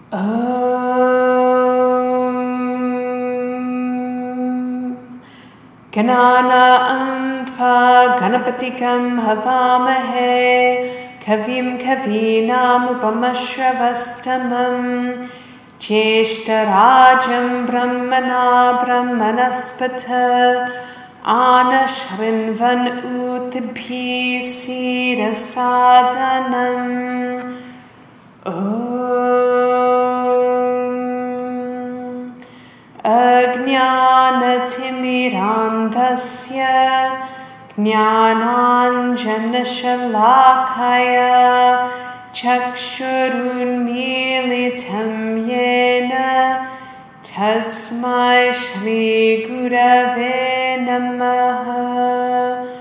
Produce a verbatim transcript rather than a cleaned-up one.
Gananam tva ganapatikam havamahe kavim kavinam upamashravastamam jeshtarajam brahmana brahmanaspata anashrinvan utibhi sirasadanam. Ajnanatimirandhasya jnananjanashalakaya chakshurunmilitam yena tasmai shri gurave namaha.